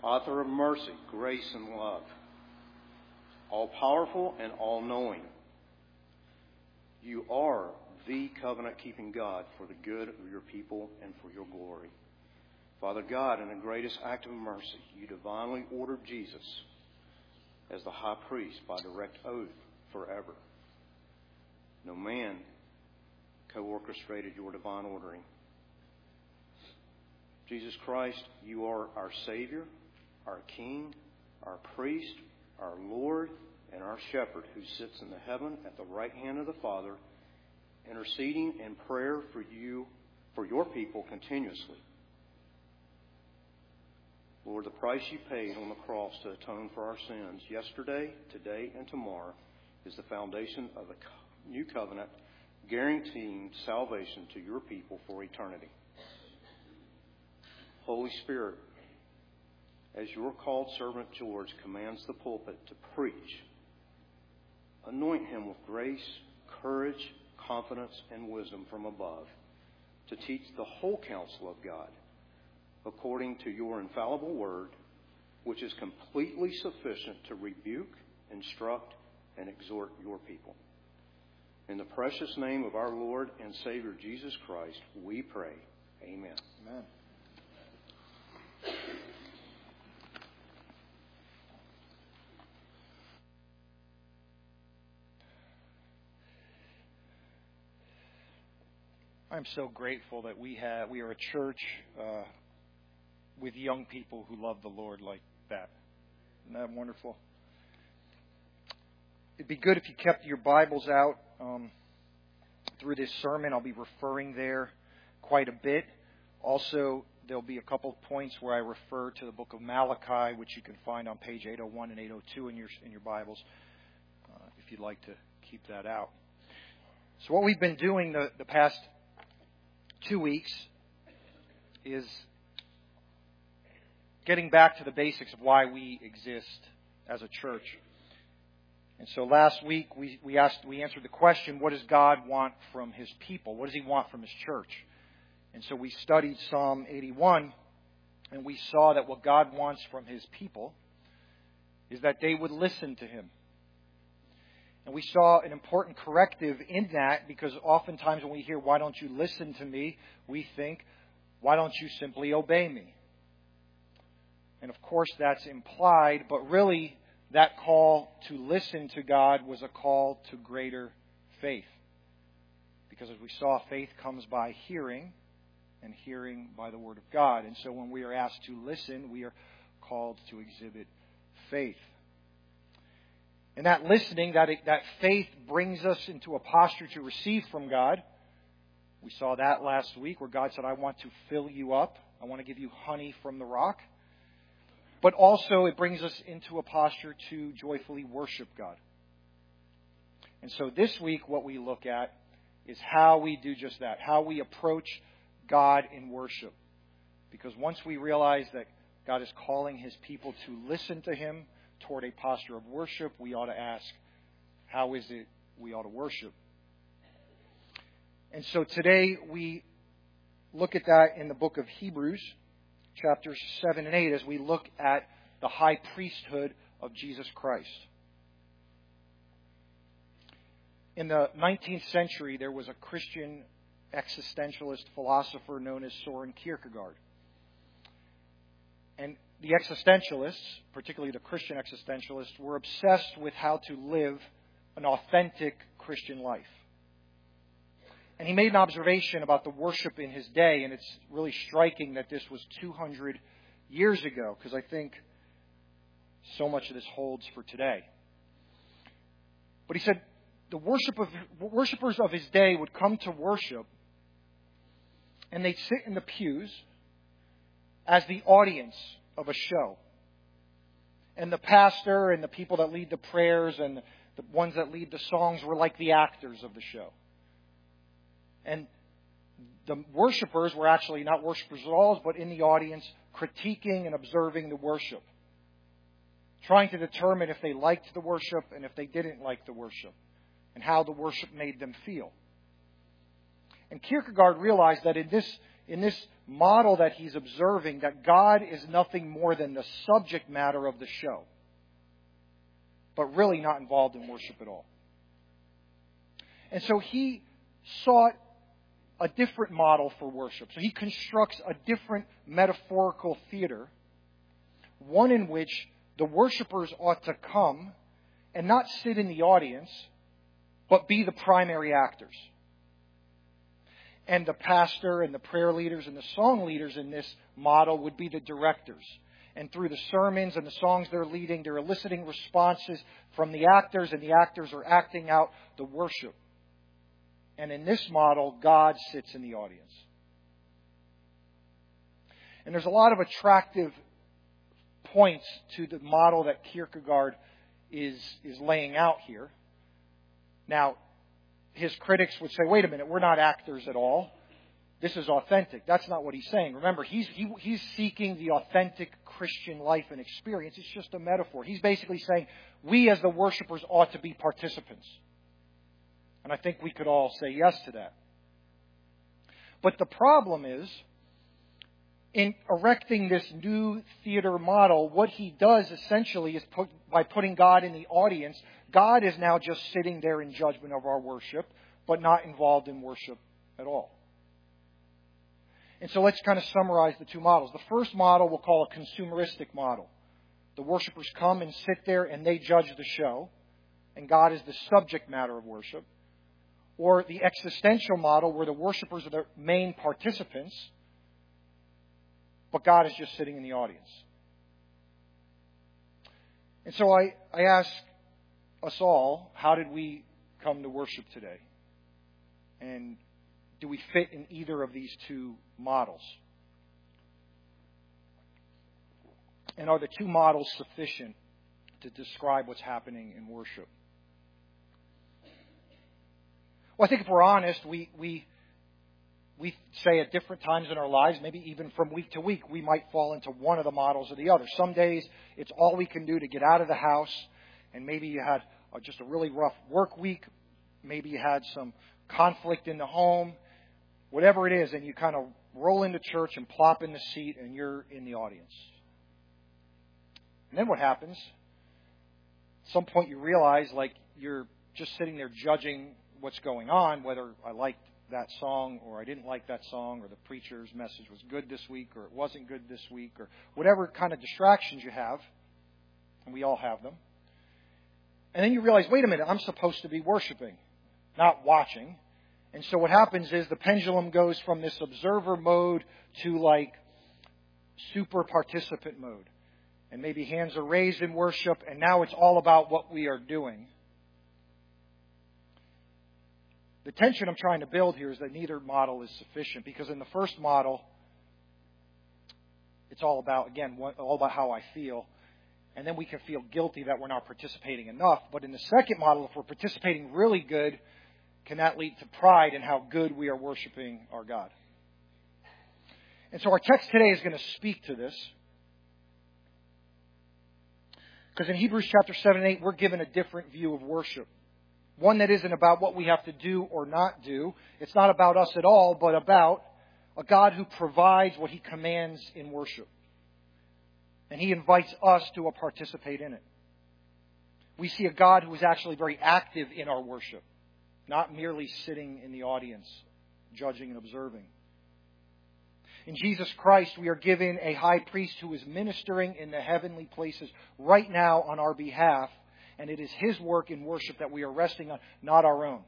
author of mercy, grace, and love, all-powerful and all-knowing. You are the covenant-keeping God for the good of your people and for your glory. Father God, in the greatest act of mercy, you divinely ordered Jesus as the high priest by direct oath forever. No man co-orchestrated your divine ordering. Jesus Christ, you are our Savior, our King, our priest, our Lord, and our shepherd who sits in the heaven at the right hand of the Father, interceding in prayer for you, for your people continuously. Lord, the price you paid on the cross to atone for our sins yesterday, today, and tomorrow is the foundation of a new covenant guaranteeing salvation to your people for eternity. Holy Spirit, as your called servant George commands the pulpit to preach, anoint him with grace, courage, confidence, and wisdom from above to teach the whole counsel of God according to your infallible word, which is completely sufficient to rebuke, instruct, and exhort your people. In the precious name of our Lord and Savior Jesus Christ, we pray. Amen. Amen. I'm so grateful that we are a church with young people who love the Lord like that. Isn't that wonderful? It'd be good if you kept your Bibles out through this sermon. I'll be referring there quite a bit. Also, there'll be a couple of points where I refer to the book of Malachi, which you can find on page 801 and 802 in your Bibles, if you'd like to keep that out. So what we've been doing the past 2 weeks is getting back to the basics of why we exist as a church. And so last week we answered the question, what does God want from His people? What does He want from His church? And so we studied Psalm 81, and we saw that what God wants from His people is that they would listen to Him. And we saw an important corrective in that, because oftentimes when we hear, why don't you listen to me, we think, why don't you simply obey me? And of course that's implied, but really that call to listen to God was a call to greater faith. Because as we saw, faith comes by hearing, and hearing by the Word of God. And so when we are asked to listen, we are called to exhibit faith. And that listening, that faith brings us into a posture to receive from God. We saw that last week where God said, I want to fill you up. I want to give you honey from the rock. But also it brings us into a posture to joyfully worship God. And so this week what we look at is how we do just that, how we approach God in worship. Because once we realize that God is calling His people to listen to Him toward a posture of worship, we ought to ask, how is it we ought to worship? And so today we look at that in the book of Hebrews, chapters 7 and 8, as we look at the high priesthood of Jesus Christ. In the 19th century, there was a Christian existentialist philosopher known as Soren Kierkegaard. And the existentialists, particularly the Christian existentialists, were obsessed with how to live an authentic Christian life. And he made an observation about the worship in his day, and it's really striking that this was 200 years ago, because I think so much of this holds for today. But he said the worshipers of his day would come to worship, and they'd sit in the pews as the audience of a show. And the pastor and the people that lead the prayers and the ones that lead the songs were like the actors of the show. And the worshipers were actually not worshipers at all, but in the audience critiquing and observing the worship. Trying to determine if they liked the worship and if they didn't like the worship. And how the worship made them feel. And Kierkegaard realized that in in this model that he's observing that God is nothing more than the subject matter of the show, but really not involved in worship at all. And so he sought a different model for worship. So he constructs a different metaphorical theater, one in which the worshipers ought to come and not sit in the audience, but be the primary actors. And the pastor and the prayer leaders and the song leaders in this model would be the directors. And through the sermons and the songs they're leading, they're eliciting responses from the actors, and the actors are acting out the worship. And in this model, God sits in the audience. And there's a lot of attractive points to the model that Kierkegaard is laying out here. Now, his critics would say, wait a minute, we're not actors at all. This is authentic. That's not what he's saying. Remember, he's seeking the authentic Christian life and experience. It's just a metaphor. He's basically saying we as the worshipers ought to be participants. And I think we could all say yes to that. But the problem is, in erecting this new theater model, what he does essentially is by putting God in the audience, God is now just sitting there in judgment of our worship, but not involved in worship at all. And so let's kind of summarize the two models. The first model we'll call a consumeristic model. The worshipers come and sit there and they judge the show, and God is the subject matter of worship. Or the existential model where the worshipers are the main participants, but God is just sitting in the audience. And so I ask us all, how did we come to worship today? And do we fit in either of these two models? And are the two models sufficient to describe what's happening in worship? Well, I think if we're honest, we say at different times in our lives, maybe even from week to week, we might fall into one of the models or the other. Some days, it's all we can do to get out of the house, and maybe you had just a really rough work week. Maybe you had some conflict in the home. Whatever it is, and you kind of roll into church and plop in the seat, and you're in the audience. And then what happens? At some point you realize, like, you're just sitting there judging what's going on, whether I liked that song or I didn't like that song, or the preacher's message was good this week or it wasn't good this week, or whatever kind of distractions you have, and we all have them. And then you realize, wait a minute, I'm supposed to be worshiping, not watching. And so what happens is the pendulum goes from this observer mode to like super participant mode. And maybe hands are raised in worship, and now it's all about what we are doing. The tension I'm trying to build here is that neither model is sufficient, because in the first model, it's all about, again, all about how I feel. And then we can feel guilty that we're not participating enough. But in the second model, if we're participating really good, can that lead to pride in how good we are worshiping our God? And so our text today is going to speak to this. Because in Hebrews chapter 7 and 8, we're given a different view of worship. One that isn't about what we have to do or not do. It's not about us at all, but about a God who provides what He commands in worship. And He invites us to participate in it. We see a God who is actually very active in our worship, not merely sitting in the audience, judging and observing. In Jesus Christ, we are given a high priest who is ministering in the heavenly places right now on our behalf. And it is His work in worship that we are resting on, not our own.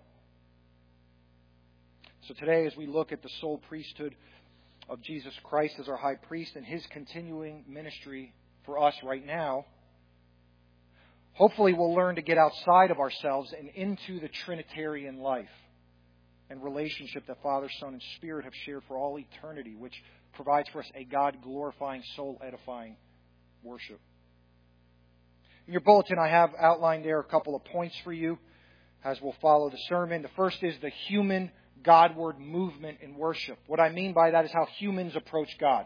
So today, as we look at the sole priesthood of Jesus Christ as our high priest and His continuing ministry for us right now, hopefully we'll learn to get outside of ourselves and into the Trinitarian life and relationship that Father, Son, and Spirit have shared for all eternity, which provides for us a God-glorifying, soul-edifying worship. In your bulletin, I have outlined there a couple of points for you as we'll follow the sermon. The first is the human Godward movement in worship. What I mean by that is how humans approach God.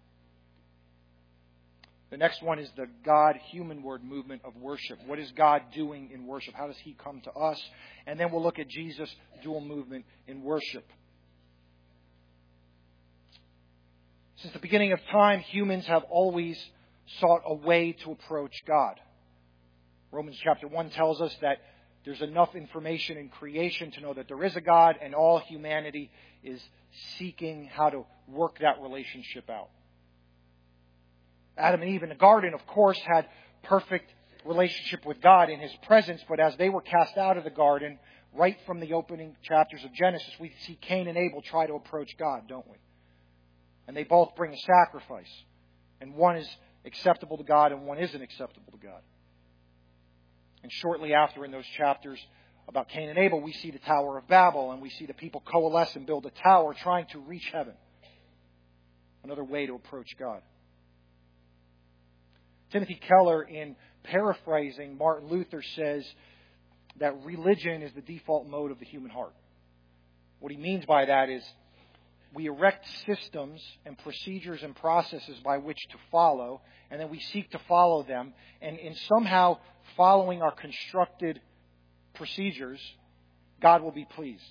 The next one is the God-humanward movement of worship. What is God doing in worship? How does He come to us? And then we'll look at Jesus' dual movement in worship. Since the beginning of time, humans have always sought a way to approach God. Romans chapter 1 tells us that there's enough information in creation to know that there is a God, and all humanity is seeking how to work that relationship out. Adam and Eve in the garden, of course, had perfect relationship with God in His presence, but as they were cast out of the garden, right from the opening chapters of Genesis, we see Cain and Abel try to approach God, don't we? And they both bring a sacrifice. And one is acceptable to God and one isn't acceptable to God. And shortly after, in those chapters about Cain and Abel, we see the Tower of Babel, and we see the people coalesce and build a tower trying to reach heaven. Another way to approach God. Timothy Keller, in paraphrasing Martin Luther, says that religion is the default mode of the human heart. What he means by that is we erect systems and procedures and processes by which to follow, and then we seek to follow them, and in somehow following our constructed procedures, God will be pleased.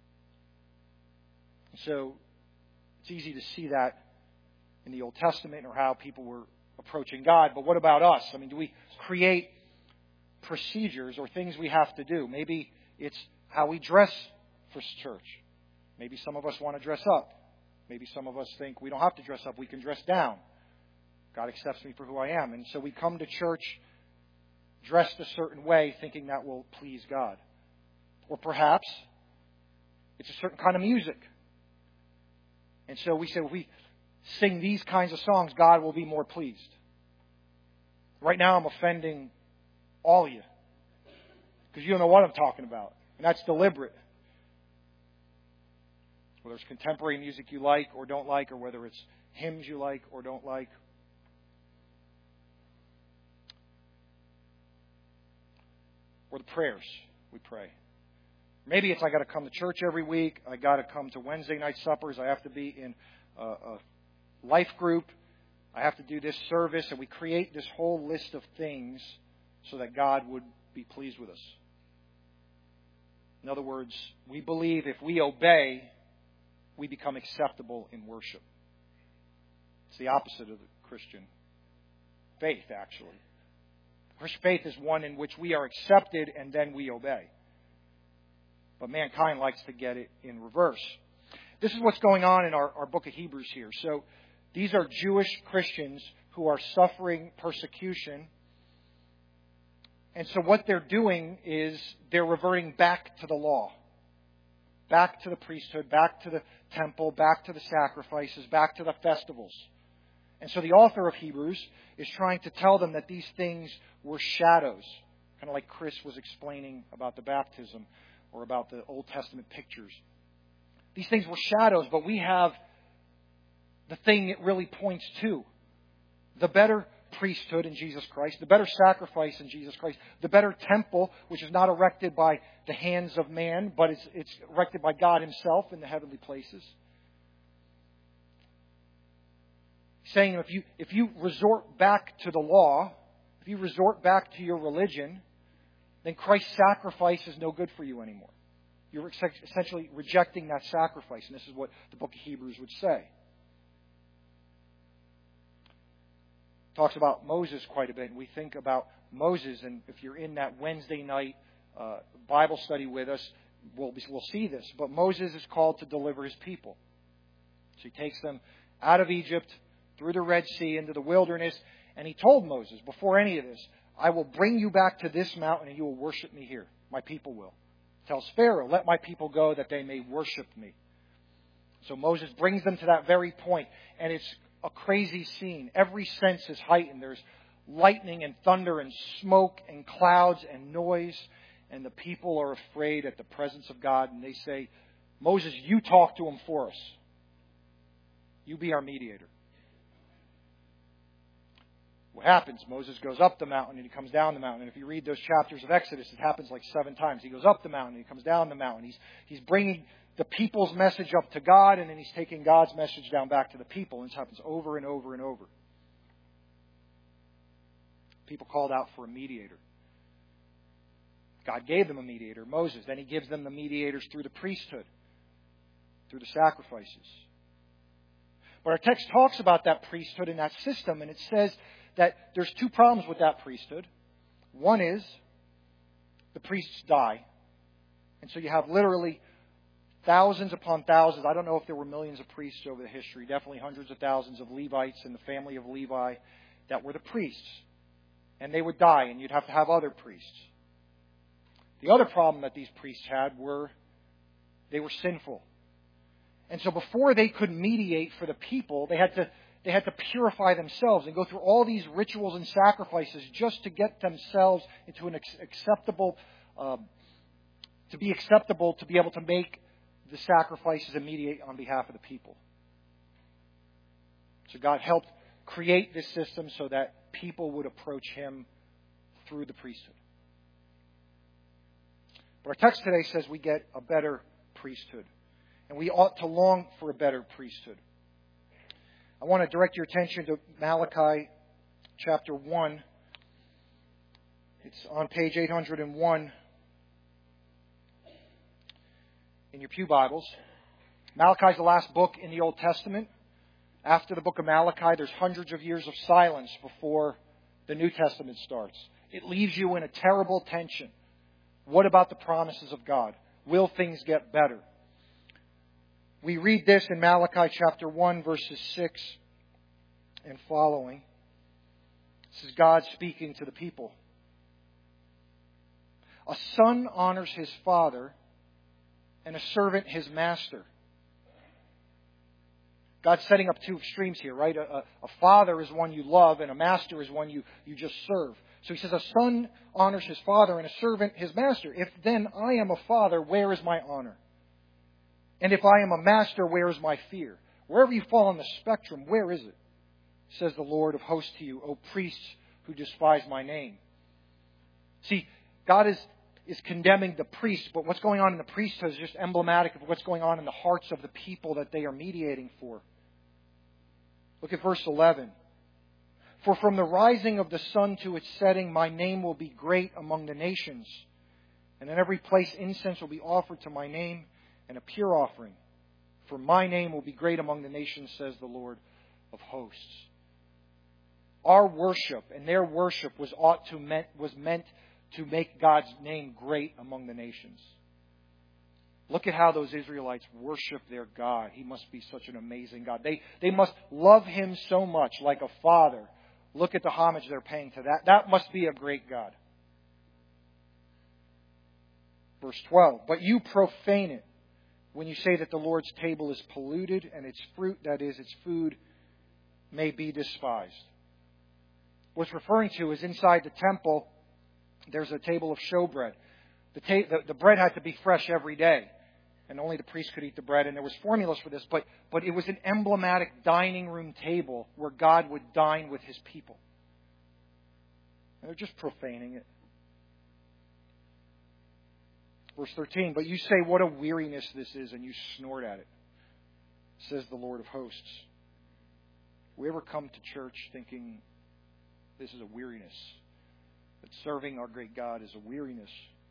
So it's easy to see that in the Old Testament or how people were approaching God. But what about us? I mean, do we create procedures or things we have to do? Maybe it's how we dress for church. Maybe some of us want to dress up. Maybe some of us think we don't have to dress up. We can dress down. God accepts me for who I am. And so we come to church dressed a certain way, thinking that will please God. Or perhaps it's a certain kind of music. And so we say, if we sing these kinds of songs, God will be more pleased. Right now I'm offending all of you, because you don't know what I'm talking about. And that's deliberate. Whether it's contemporary music you like or don't like, or whether it's hymns you like or don't like. Or the prayers we pray. Maybe it's I got to come to church every week. I got to come to Wednesday night suppers. I have to be in a life group. I have to do this service. And we create this whole list of things so that God would be pleased with us. In other words, we believe if we obey, we become acceptable in worship. It's the opposite of the Christian faith, actually. Christian faith is one in which we are accepted and then we obey. But mankind likes to get it in reverse. This is what's going on in our book of Hebrews here. So these are Jewish Christians who are suffering persecution. And so what they're doing is they're reverting back to the law. Back to the priesthood, back to the temple, back to the sacrifices, back to the festivals. And so the author of Hebrews is trying to tell them that these things were shadows. Kind of like Chris was explaining about the baptism or about the Old Testament pictures. These things were shadows, but we have the thing it really points to. The better priesthood in Jesus Christ, the better sacrifice in Jesus Christ, the better temple, which is not erected by the hands of man, but it's erected by God Himself in the heavenly places. Saying if you resort back to the law, if you resort back to your religion, then Christ's sacrifice is no good for you anymore. You're essentially rejecting that sacrifice, and this is what the book of Hebrews would say. Talks about Moses quite a bit, and we think about Moses, and if you're in that Wednesday night Bible study with us, we'll see this. But Moses is called to deliver his people. So he takes them out of Egypt, through the Red Sea, into the wilderness, and he told Moses, before any of this, I will bring you back to this mountain and you will worship me here. My people will. Tells Pharaoh, let my people go that they may worship me. So Moses brings them to that very point, and it's a crazy scene. Every sense is heightened. There's lightning and thunder and smoke and clouds and noise, and the people are afraid at the presence of God, and they say, Moses, you talk to him for us. You be our mediator. What happens? Moses goes up the mountain and he comes down the mountain. And if you read those chapters of Exodus, it happens like 7 times. He goes up the mountain and he comes down the mountain. He's bringing the people's message up to God, and then he's taking God's message down back to the people. And this happens over and over and over. People called out for a mediator. God gave them a mediator, Moses. Then He gives them the mediators through the priesthood, through the sacrifices. But our text talks about that priesthood and that system, and it says that there's two problems with that priesthood. One is the priests die. And so you have literally thousands upon thousands. I don't know if there were millions of priests over the history. Definitely hundreds of thousands of Levites in the family of Levi that were the priests. And they would die, and you'd have to have other priests. The other problem that these priests had were they were sinful. And so before they could mediate for the people, they had to purify themselves and go through all these rituals and sacrifices just to get themselves into an acceptable, to be acceptable, to be able to make the sacrifices and mediate on behalf of the people. So God helped create this system so that people would approach Him through the priesthood. But our text today says we get a better priesthood. And we ought to long for a better priesthood. I want to direct your attention to Malachi chapter 1. It's on page 801 in your pew Bibles. Malachi is the last book in the Old Testament. After the book of Malachi, there's hundreds of years of silence before the New Testament starts. It leaves you in a terrible tension. What about the promises of God? Will things get better? We read this in Malachi chapter 1, verses 6 and following. This is God speaking to the people. A son honors his father, and a servant his master. God's setting up two extremes here, right? A father is one you love, and a master is one you just serve. So he says, a son honors his father, and a servant his master. If then I am a father, where is my honor? And if I am a master, where is my fear? Wherever you fall on the spectrum, where is it? Says the Lord of hosts to you, O priests who despise my name. See, God is condemning the priests, but what's going on in the priesthood is just emblematic of what's going on in the hearts of the people that they are mediating for. Look at verse 11. For from the rising of the sun to its setting, my name will be great among the nations. And in every place incense will be offered to my name, and a pure offering. For my name will be great among the nations, says the Lord of hosts. Our worship and their worship was meant to make God's name great among the nations. Look at how those Israelites worship their God. He must be such an amazing God. They must love Him so much, like a father. Look at the homage they're paying to that. That must be a great God. Verse 12. But you profane it when you say that the Lord's table is polluted and its fruit, that is, its food, may be despised. What's referring to is inside the temple, there's a table of showbread. The bread had to be fresh every day, and only the priest could eat the bread, and there was formulas for this, but it was an emblematic dining room table where God would dine with His people. And they're just profaning it. Verse 13, but you say, what a weariness this is, and you snort at it, says the Lord of hosts. We ever come to church thinking this is a weariness? That serving our great God is a weariness.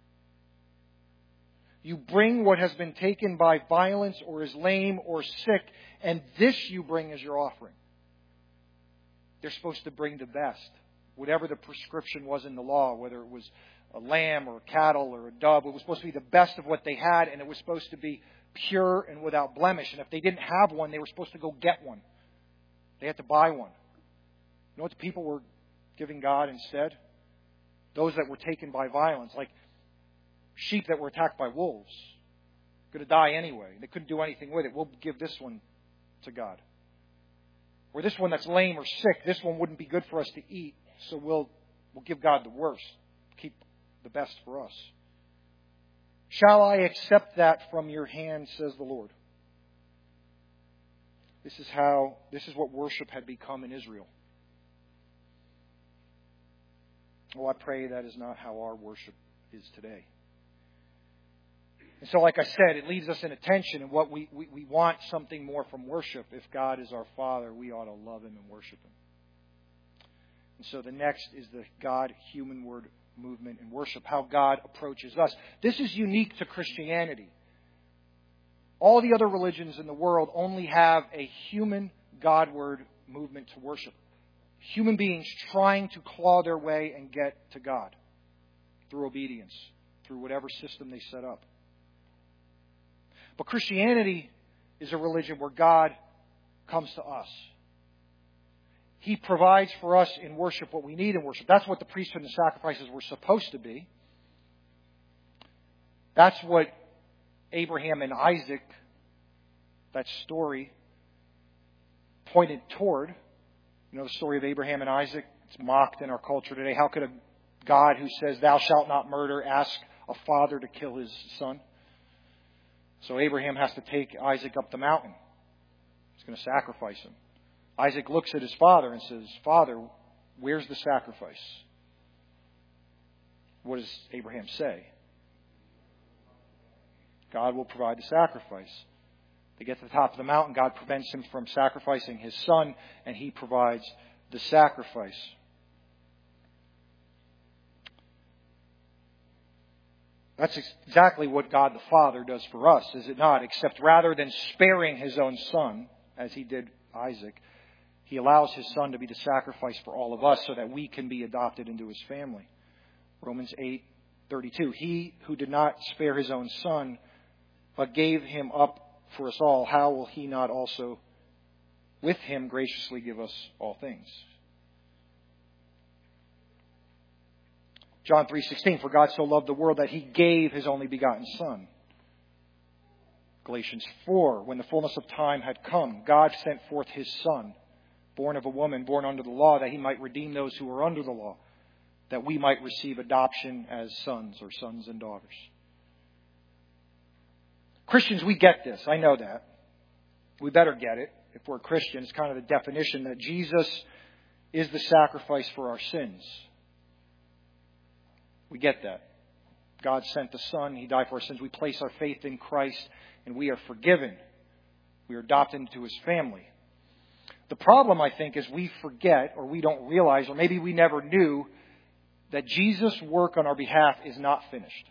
You bring what has been taken by violence or is lame or sick, and this you bring as your offering. They're supposed to bring the best. Whatever the prescription was in the law, whether it was a lamb or a cattle or a dove, it was supposed to be the best of what they had, and it was supposed to be pure and without blemish. And if they didn't have one, they were supposed to go get one. They had to buy one. You know what the people were giving God instead? Those that were taken by violence, like sheep that were attacked by wolves. Going to die anyway. They couldn't do anything with it. We'll give this one to God. Or this one that's lame or sick, this one wouldn't be good for us to eat, so we'll give God the worst. Keep the best for us. Shall I accept that from your hand, says the Lord? This is what worship had become in Israel. Oh, I pray that is not how our worship is today. And so, like I said, it leaves us in a tension in what we want something more from worship. If God is our Father, we ought to love Him and worship Him. And so the next is the God-human word movement in worship, how God approaches us. This is unique to Christianity. All the other religions in the world only have a human Godward movement to worship. Human beings trying to claw their way and get to God through obedience, through whatever system they set up. But Christianity is a religion where God comes to us. He provides for us in worship what we need in worship. That's what the priesthood and the sacrifices were supposed to be. That's what Abraham and Isaac, that story, pointed toward. You know the story of Abraham and Isaac? It's mocked in our culture today. How could a God who says, "Thou shalt not murder," ask a father to kill his son? So Abraham has to take Isaac up the mountain. He's going to sacrifice him. Isaac looks at his father and says, "Father, where's the sacrifice?" What does Abraham say? God will provide the sacrifice. They get to the top of the mountain. God prevents him from sacrificing his son, and he provides the sacrifice. That's exactly what God the Father does for us, is it not? Except rather than sparing his own son, as he did Isaac, he allows his son to be the sacrifice for all of us so that we can be adopted into his family. Romans 8:32. He who did not spare his own son, but gave him up for us all, how will he not also with him graciously give us all things? John 3:16, for God so loved the world that he gave his only begotten Son. Galatians 4, when the fullness of time had come, God sent forth his Son, born of a woman, born under the law, that he might redeem those who were under the law, that we might receive adoption as sons or sons and daughters. Christians, we get this. I know that. We better get it. If we're Christians, it's kind of the definition that Jesus is the sacrifice for our sins. We get that. God sent the Son. He died for our sins. We place our faith in Christ, and we are forgiven. We are adopted into his family. The problem, I think, is we forget, or we don't realize, or maybe we never knew, that Jesus' work on our behalf is not finished.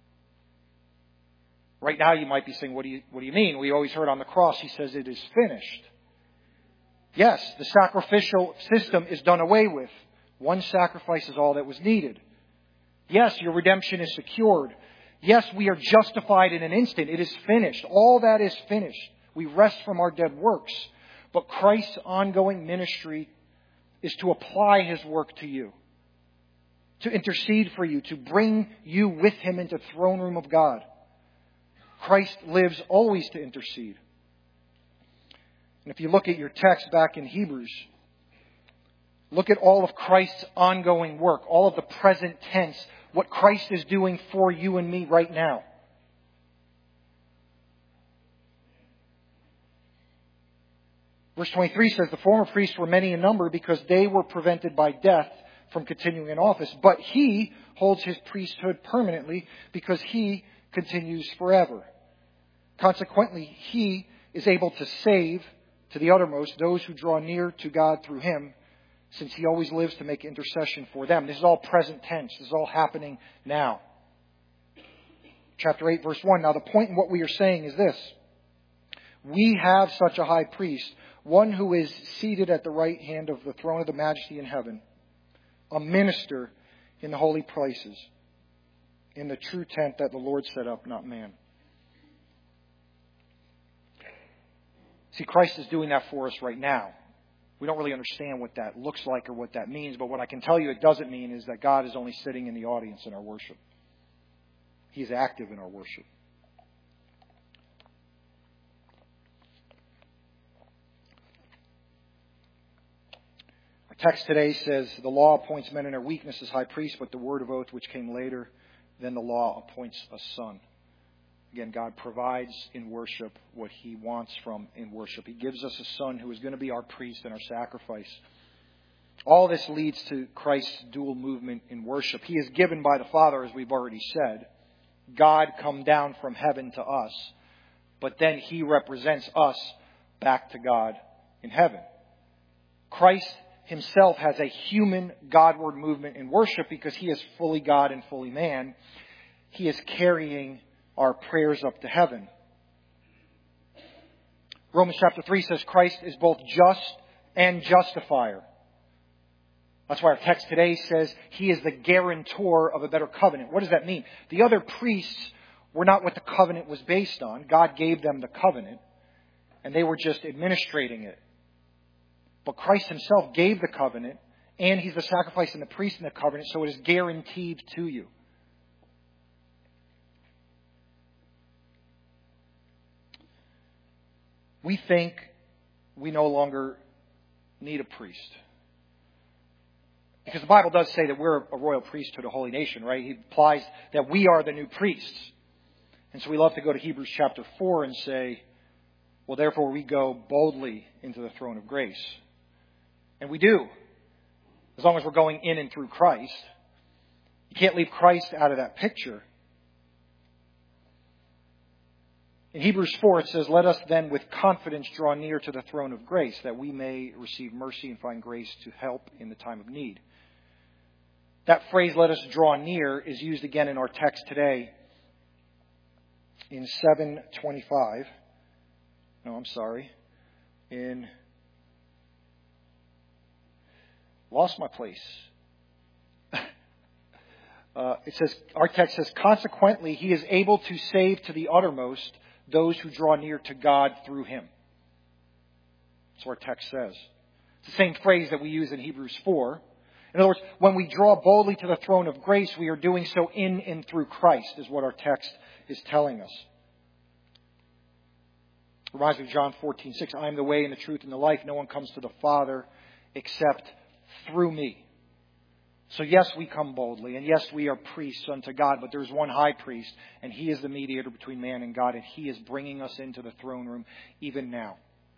Right now you might be saying, what do you mean? We always heard on the cross, he says it is finished. Yes, the sacrificial system is done away with. One sacrifice is all that was needed. Yes, your redemption is secured. Yes, we are justified in an instant. It is finished. All that is finished. We rest from our dead works. But Christ's ongoing ministry is to apply his work to you, to intercede for you, to bring you with him into the throne room of God. Christ lives always to intercede. And if you look at your text back in Hebrews, look at all of Christ's ongoing work, all of the present tense, what Christ is doing for you and me right now. Verse 23 says, the former priests were many in number because they were prevented by death from continuing in office. But he holds his priesthood permanently because he continues forever. Consequently, he is able to save to the uttermost those who draw near to God through him, since he always lives to make intercession for them. This is all present tense. This is all happening now. Chapter 8, verse 1. Now the point in what we are saying is this. We have such a high priest, one who is seated at the right hand of the throne of the Majesty in heaven, a minister in the holy places, in the true tent that the Lord set up, not man. See, Christ is doing that for us right now. We don't really understand what that looks like or what that means, but what I can tell you it doesn't mean is that God is only sitting in the audience in our worship. He's active in our worship. Our text today says, the law appoints men in their weakness as high priests, but the word of oath which came later than the law appoints a son. Again, God provides in worship what he wants from in worship. He gives us a son who is going to be our priest and our sacrifice. All this leads to Christ's dual movement in worship. He is given by the Father, as we've already said. God come down from heaven to us. But then he represents us back to God in heaven. Christ himself has a human Godward movement in worship because he is fully God and fully man. He is carrying our prayers up to heaven. Romans chapter 3 says Christ is both just and justifier. That's why our text today says He is the guarantor of a better covenant. What does that mean? The other priests were not what the covenant was based on. God gave them the covenant, and they were just administrating it. But Christ Himself gave the covenant, and He's the sacrifice and the priest in the covenant, so it is guaranteed to you. We think we no longer need a priest. Because the Bible does say that we're a royal priesthood, a holy nation, right? He implies that we are the new priests. And so we love to go to Hebrews chapter 4 and say, well, therefore we go boldly into the throne of grace. And we do, as long as we're going in and through Christ. You can't leave Christ out of that picture. In Hebrews 4 it says, let us then with confidence draw near to the throne of grace, that we may receive mercy and find grace to help in the time of need. That phrase, let us draw near, is used again in our text today in 7:25. No, I'm sorry. Lost my place. It says, our text says, consequently, He is able to save to the uttermost those who draw near to God through Him. That's what our text says. It's the same phrase that we use in Hebrews 4. In other words, when we draw boldly to the throne of grace, we are doing so in and through Christ, is what our text is telling us. It reminds me of John 14:6. I am the way and the truth and the life. No one comes to the Father except through me. So yes, we come boldly, and yes, we are priests unto God, but there's one high priest, and He is the mediator between man and God, and He is bringing us into the throne room even now.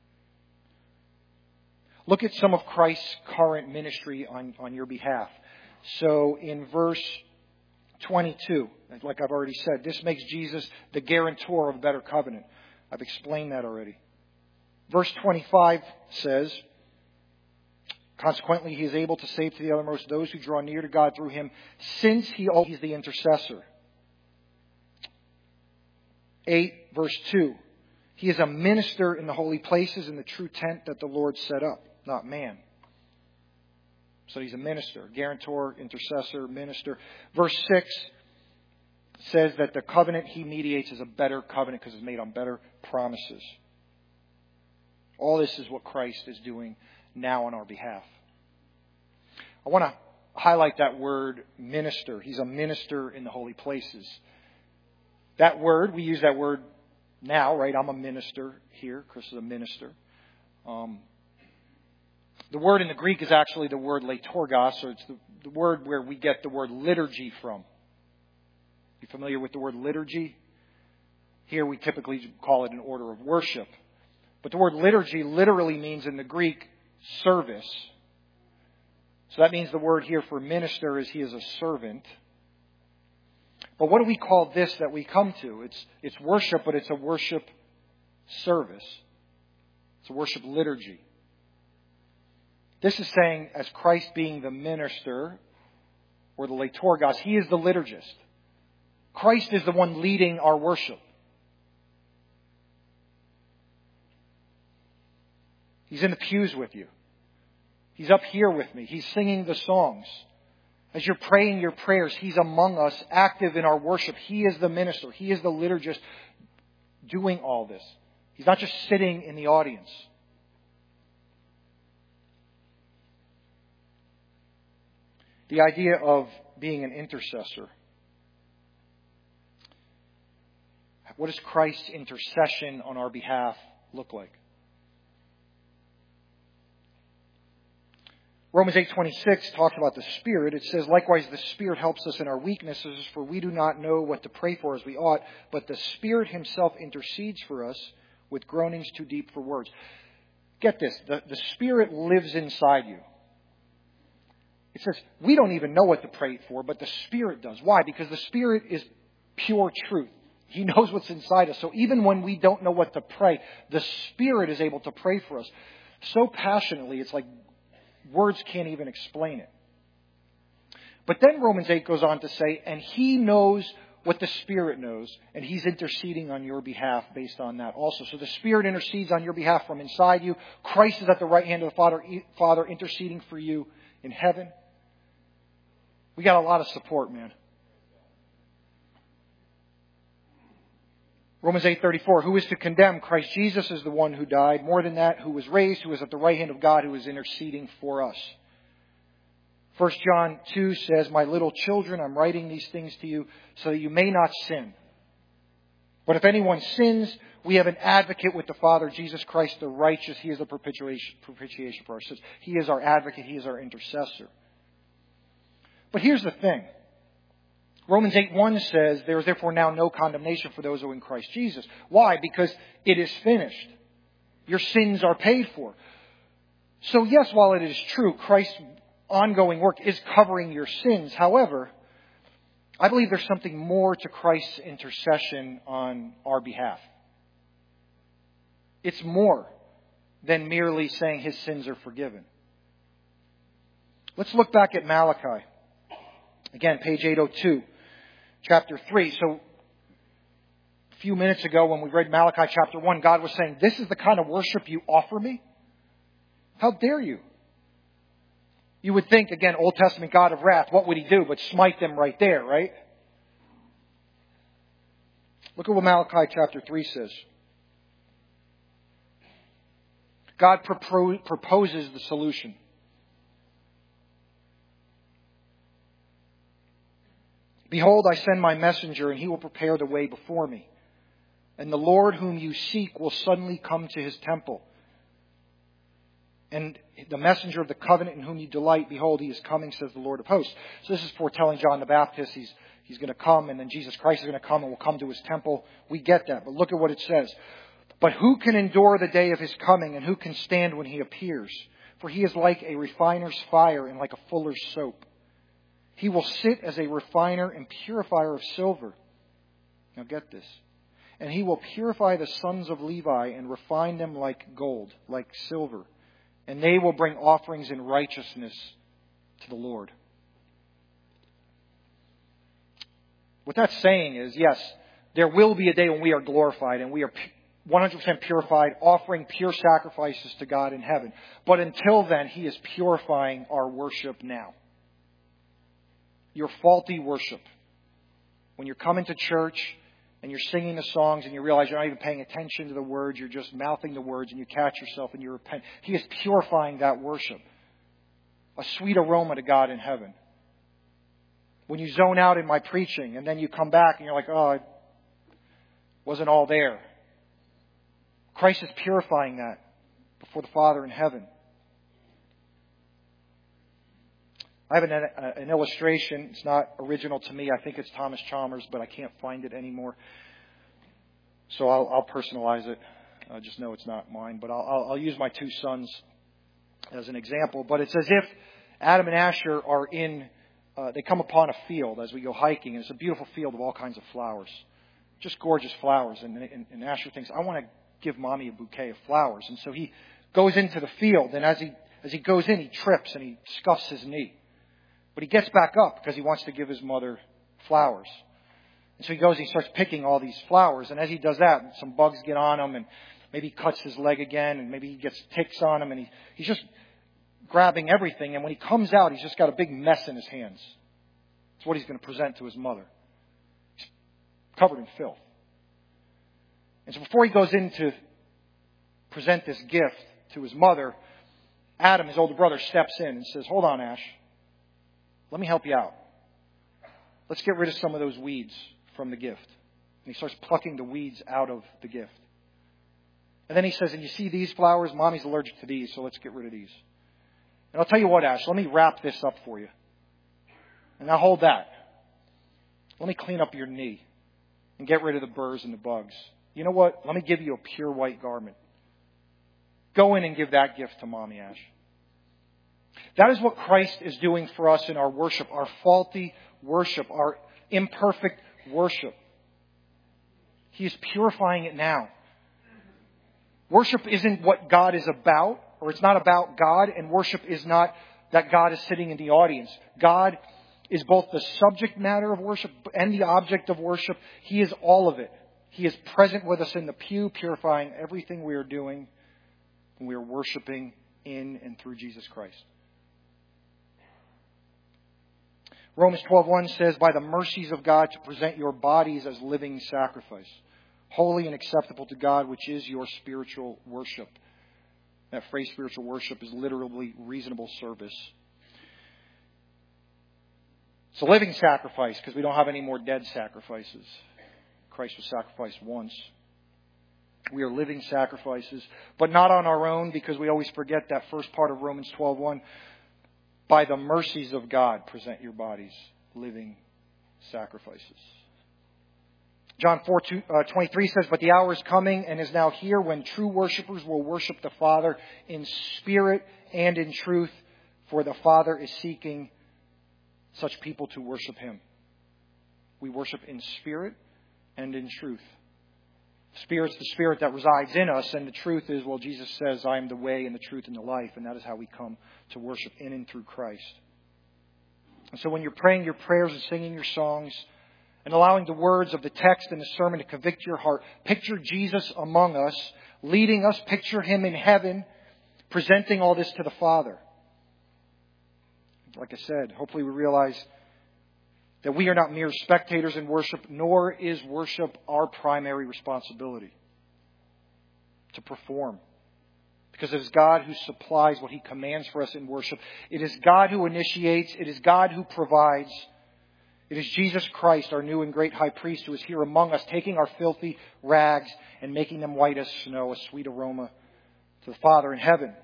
Look at some of Christ's current ministry on your behalf. So in verse 22, like I've already said, this makes Jesus the guarantor of a better covenant. I've explained that already. Verse 25 says, consequently, He is able to save to the uttermost those who draw near to God through Him, since He's the intercessor. 8, verse 2. He is a minister in the holy places in the true tent that the Lord set up, not man. So He's a minister, guarantor, intercessor, minister. Verse 6 says that the covenant He mediates is a better covenant because it's made on better promises. All this is what Christ is doing now on our behalf. I want to highlight that word minister. He's a minister in the holy places. That word, we use that word now, right? I'm a minister here. Chris is a minister. The word in the Greek is actually the word liturgos, or it's the word where we get the word liturgy from. You familiar with the word liturgy? Here we typically call it an order of worship. But the word liturgy literally means in the Greek service. So that means the word here for minister is he is a servant. But what do we call this that we come to? It's worship, but it's a worship service. It's a worship liturgy. This is saying, as Christ being the minister, or the liturgos, He is the liturgist. Christ is the one leading our worship. He's in the pews with you. He's up here with me. He's singing the songs. As you're praying your prayers, He's among us, active in our worship. He is the minister. He is the liturgist doing all this. He's not just sitting in the audience. The idea of being an intercessor. What does Christ's intercession on our behalf look like? Romans 8:26 talks about the Spirit. It says, likewise, the Spirit helps us in our weaknesses, for we do not know what to pray for as we ought, but the Spirit Himself intercedes for us with groanings too deep for words. Get this, the Spirit lives inside you. It says, we don't even know what to pray for, but the Spirit does. Why? Because the Spirit is pure truth. He knows what's inside us. So even when we don't know what to pray, the Spirit is able to pray for us so passionately, it's like words can't even explain it. But then Romans 8 goes on to say, and He knows what the Spirit knows, and He's interceding on your behalf based on that also. So the Spirit intercedes on your behalf from inside you. Christ is at the right hand of the Father interceding for you in heaven. We got a lot of support, man. Romans 8:34, who is to condemn? Christ Jesus is the one who died. More than that, who was raised, who is at the right hand of God, who is interceding for us. 1 John 2 says, my little children, I'm writing these things to you so that you may not sin. But if anyone sins, we have an advocate with the Father, Jesus Christ the righteous. He is the propitiation for our sins. He is our advocate. He is our intercessor. But here's the thing. Romans 8:1 says, there is therefore now no condemnation for those who are in Christ Jesus. Why? Because it is finished. Your sins are paid for. So yes, while it is true, Christ's ongoing work is covering your sins. However, I believe there's something more to Christ's intercession on our behalf. It's more than merely saying His sins are forgiven. Let's look back at Malachi. Again, page 802. Chapter 3. So, a few minutes ago when we read Malachi chapter 1, God was saying, this is the kind of worship you offer me? How dare you? You would think, again, Old Testament God of wrath, what would He do but smite them right there, right? Look at what Malachi chapter 3 says. God proposes the solution. Behold, I send my messenger, and he will prepare the way before me. And the Lord whom you seek will suddenly come to His temple. And the messenger of the covenant in whom you delight, behold, he is coming, says the Lord of hosts. So this is foretelling John the Baptist. He's going to come, and then Jesus Christ is going to come and will come to His temple. We get that. But look at what it says. But who can endure the day of His coming, and who can stand when He appears? For He is like a refiner's fire and like a fuller's soap. He will sit as a refiner and purifier of silver. Now get this. And He will purify the sons of Levi and refine them like gold, like silver. And they will bring offerings in righteousness to the Lord. What that's saying is, yes, there will be a day when we are glorified and we are 100% purified, offering pure sacrifices to God in heaven. But until then, He is purifying our worship now. Your faulty worship. When you're coming to church and you're singing the songs and you realize you're not even paying attention to the words, you're just mouthing the words and you catch yourself and you repent. He is purifying that worship. A sweet aroma to God in heaven. When you zone out in my preaching and then you come back and you're like, oh, it wasn't all there. Christ is purifying that before the Father in heaven. I have an illustration. It's not original to me. I think it's Thomas Chalmers, but I can't find it anymore. So I'll personalize it. I just know it's not mine. But I'll use my two sons as an example. But it's as if Adam and Asher are they come upon a field as we go hiking. And it's a beautiful field of all kinds of flowers. Just gorgeous flowers. And Asher thinks, I want to give Mommy a bouquet of flowers. And so he goes into the field. And as he goes in, he trips and he scuffs his knee. But he gets back up because he wants to give his mother flowers. And so he goes and he starts picking all these flowers. And as he does that, some bugs get on him and maybe he cuts his leg again and maybe he gets ticks on him and he's just grabbing everything. And when he comes out, he's just got a big mess in his hands. It's what he's going to present to his mother. He's covered in filth. And so before he goes in to present this gift to his mother, Adam, his older brother, steps in and says, hold on, Ash. Let me help you out. Let's get rid of some of those weeds from the gift. And he starts plucking the weeds out of the gift. And then he says, and you see these flowers? Mommy's allergic to these, so let's get rid of these. And I'll tell you what, Ash, let me wrap this up for you. And now hold that. Let me clean up your knee and get rid of the burrs and the bugs. You know what? Let me give you a pure white garment. Go in and give that gift to Mommy, Ash. That is what Christ is doing for us in our worship, our faulty worship, our imperfect worship. He is purifying it now. Worship isn't what God is about, or it's not about God, and worship is not that God is sitting in the audience. God is both the subject matter of worship and the object of worship. He is all of it. He is present with us in the pew, purifying everything we are doing when we are worshiping in and through Jesus Christ. Romans 12:1 says, by the mercies of God, to present your bodies as living sacrifice, holy and acceptable to God, which is your spiritual worship. That phrase, spiritual worship, is literally reasonable service. It's a living sacrifice because we don't have any more dead sacrifices. Christ was sacrificed once. We are living sacrifices, but not on our own, because we always forget that first part of Romans 12:1. By the mercies of God, present your bodies living sacrifices. John 4:23 says, but the hour is coming and is now here when true worshipers will worship the Father in spirit and in truth, for the Father is seeking such people to worship Him. We worship in spirit and in truth. Spirit's the Spirit that resides in us, and the truth is, well, Jesus says, I am the way and the truth and the life, and that is how we come to worship in and through Christ. And so when you're praying your prayers and singing your songs and allowing the words of the text and the sermon to convict your heart, picture Jesus among us, leading us, picture Him in heaven, presenting all this to the Father. Like I said, hopefully we realize that we are not mere spectators in worship, nor is worship our primary responsibility to perform. Because it is God who supplies what He commands for us in worship. It is God who initiates. It is God who provides. It is Jesus Christ, our new and great high priest, who is here among us, taking our filthy rags and making them white as snow, a sweet aroma to the Father in heaven.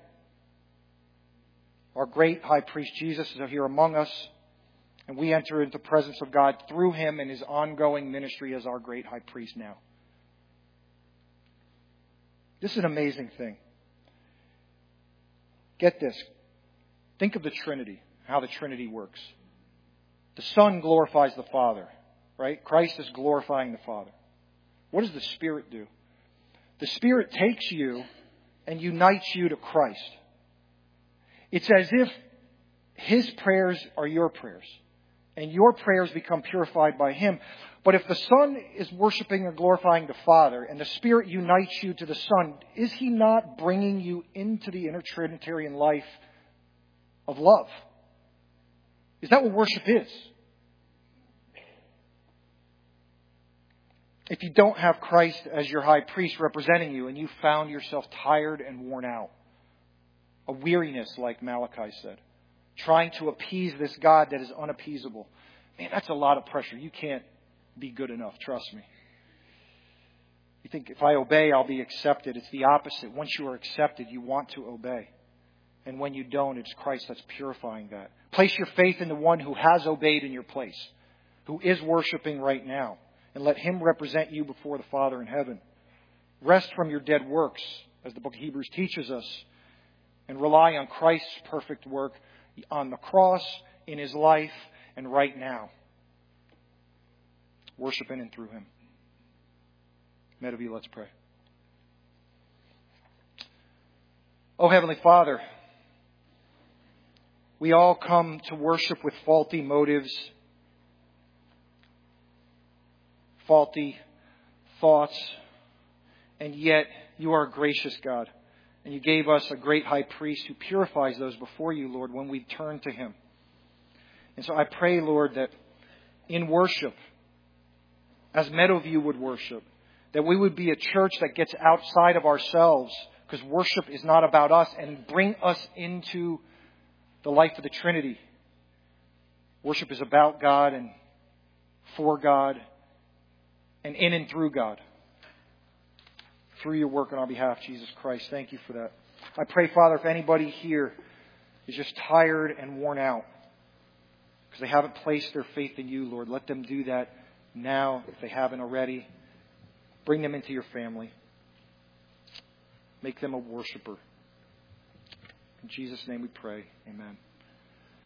Our great high priest Jesus is here among us. And we enter into the presence of God through Him and His ongoing ministry as our great high priest now. This is an amazing thing. Get this. Think of the Trinity, how the Trinity works. The Son glorifies the Father, right? Christ is glorifying the Father. What does the Spirit do? The Spirit takes you and unites you to Christ. It's as if His prayers are your prayers, and your prayers become purified by Him. But if the Son is worshiping or glorifying the Father, and the Spirit unites you to the Son, is He not bringing you into the inner Trinitarian life of love? Is that what worship is? If you don't have Christ as your high priest representing you, and you found yourself tired and worn out, a weariness, like Malachi said, trying to appease this God that is unappeasable. Man, that's a lot of pressure. You can't be good enough, trust me. You think if I obey, I'll be accepted. It's the opposite. Once you are accepted, you want to obey. And when you don't, it's Christ that's purifying that. Place your faith in the one who has obeyed in your place, who is worshiping right now, and let Him represent you before the Father in heaven. Rest from your dead works, as the book of Hebrews teaches us, and rely on Christ's perfect work on the cross, in His life, and right now. Worship in and through Him. Medavi, let's pray. Oh, Heavenly Father, we all come to worship with faulty motives, faulty thoughts, and yet You are a gracious God. And You gave us a great high priest who purifies those before You, Lord, when we turn to Him. And so I pray, Lord, that in worship, as Meadowview would worship, that we would be a church that gets outside of ourselves, because worship is not about us, and bring us into the life of the Trinity. Worship is about God and for God and in and through God. Through Your work on our behalf, Jesus Christ. Thank You for that. I pray, Father, if anybody here is just tired and worn out because they haven't placed their faith in You, Lord, let them do that now if they haven't already. Bring them into Your family. Make them a worshiper. In Jesus' name we pray. Amen.